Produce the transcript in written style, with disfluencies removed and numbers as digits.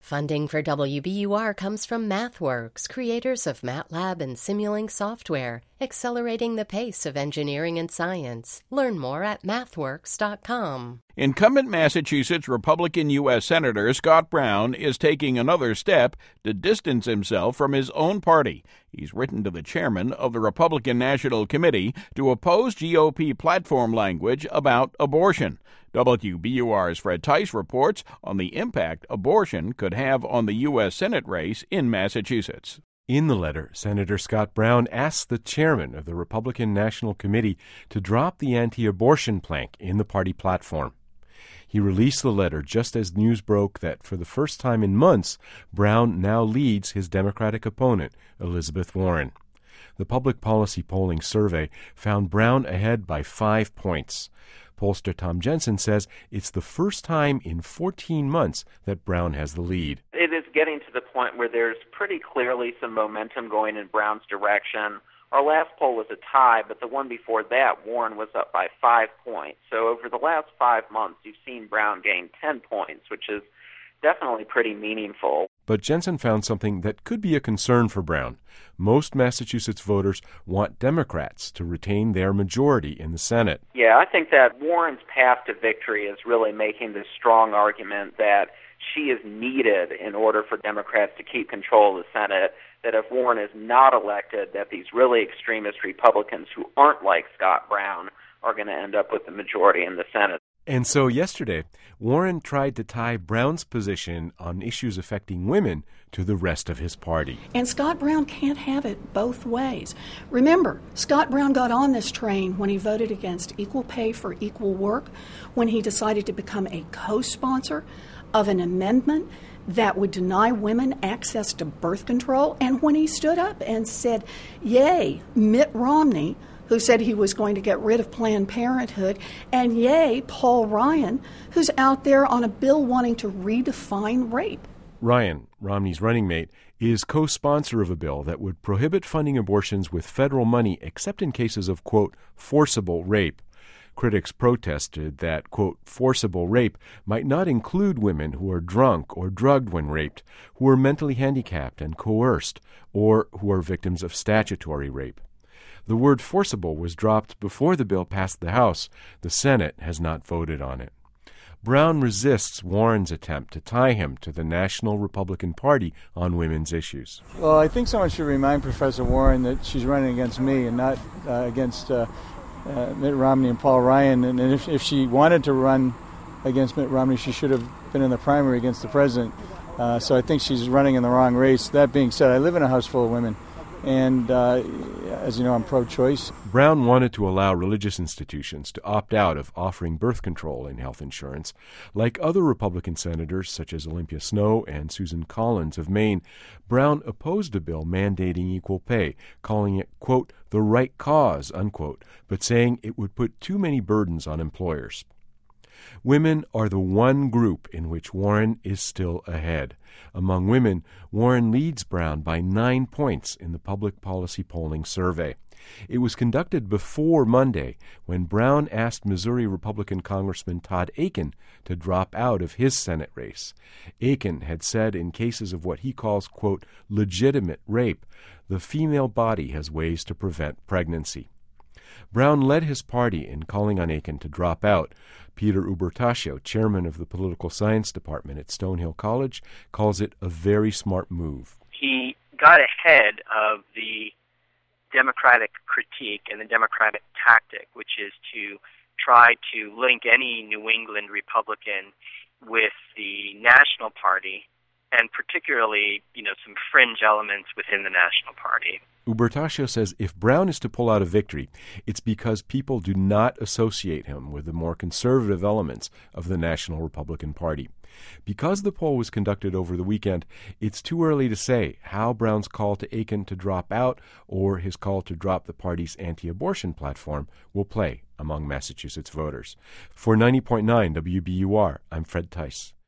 Funding for WBUR comes from MathWorks, creators of MATLAB and Simulink software, accelerating the pace of engineering and science. Learn more at mathworks.com. Incumbent Massachusetts Republican U.S. Senator Scott Brown is taking another step to distance himself from his own party. He's written to the chairman of the Republican National Committee to oppose GOP platform language about abortion. WBUR's Fred Tice reports on the impact abortion could have on the U.S. Senate race in Massachusetts. In the letter, Senator Scott Brown asks the chairman of the Republican National Committee to drop the anti-abortion plank in the party platform. He released the letter just as news broke that for the first time in months, Brown now leads his Democratic opponent, Elizabeth Warren. The Public Policy Polling Survey found Brown ahead by 5 points. Pollster Tom Jensen says it's the first time in 14 months that Brown has the lead. It is getting to the point where there's pretty clearly some momentum going in Brown's direction. Our last poll was a tie, but the one before that, Warren was up by 5 points. So over the last 5 months, you've seen Brown gain 10 points, which is definitely pretty meaningful. But Jensen found something that could be a concern for Brown. Most Massachusetts voters want Democrats to retain their majority in the Senate. Yeah, I think that Warren's path to victory is really making this strong argument that she is needed in order for Democrats to keep control of the Senate, that if Warren is not elected, that these really extremist Republicans who aren't like Scott Brown are going to end up with the majority in the Senate. And so yesterday, Warren tried to tie Brown's position on issues affecting women to the rest of his party. And Scott Brown can't have it both ways. Remember, Scott Brown got on this train when he voted against equal pay for equal work, when he decided to become a co-sponsor of an amendment that would deny women access to birth control, and when he stood up and said, yay, Mitt Romney, who said he was going to get rid of Planned Parenthood, and yay, Paul Ryan, who's out there on a bill wanting to redefine rape. Ryan, Romney's running mate, is co-sponsor of a bill that would prohibit funding abortions with federal money except in cases of, quote, forcible rape. Critics protested that, quote, forcible rape might not include women who are drunk or drugged when raped, who are mentally handicapped and coerced, or who are victims of statutory rape. The word forcible was dropped before the bill passed the House. The Senate has not voted on it. Brown resists Warren's attempt to tie him to the National Republican Party on women's issues. Well, I think someone should remind Professor Warren that she's running against me and not against Mitt Romney and Paul Ryan. And if she wanted to run against Mitt Romney, she should have been in the primary against the president. So I think she's running in the wrong race. That being said, I live in a house full of women. And as you know, I'm pro-choice. Brown wanted to allow religious institutions to opt out of offering birth control in health insurance. Like other Republican senators, such as Olympia Snowe and Susan Collins of Maine, Brown opposed a bill mandating equal pay, calling it, quote, the right cause, unquote, but saying it would put too many burdens on employers. Women are the one group in which Warren is still ahead. Among women, Warren leads Brown by 9 points in the Public Policy Polling Survey. It was conducted before Monday when Brown asked Missouri Republican Congressman Todd Akin to drop out of his Senate race. Akin had said in cases of what he calls, quote, legitimate rape, the female body has ways to prevent pregnancy. Brown led his party in calling on Akin to drop out. Peter Ubertascio, chairman of the political science department at Stonehill College, calls it a very smart move. He got ahead of the Democratic critique and the Democratic tactic, which is to try to link any New England Republican with the national party, and particularly, some fringe elements within the national party. Ubertascio says if Brown is to pull out a victory, it's because people do not associate him with the more conservative elements of the National Republican Party. Because the poll was conducted over the weekend, it's too early to say how Brown's call to Akin to drop out or his call to drop the party's anti-abortion platform will play among Massachusetts voters. For 90.9 WBUR, I'm Fred Tice.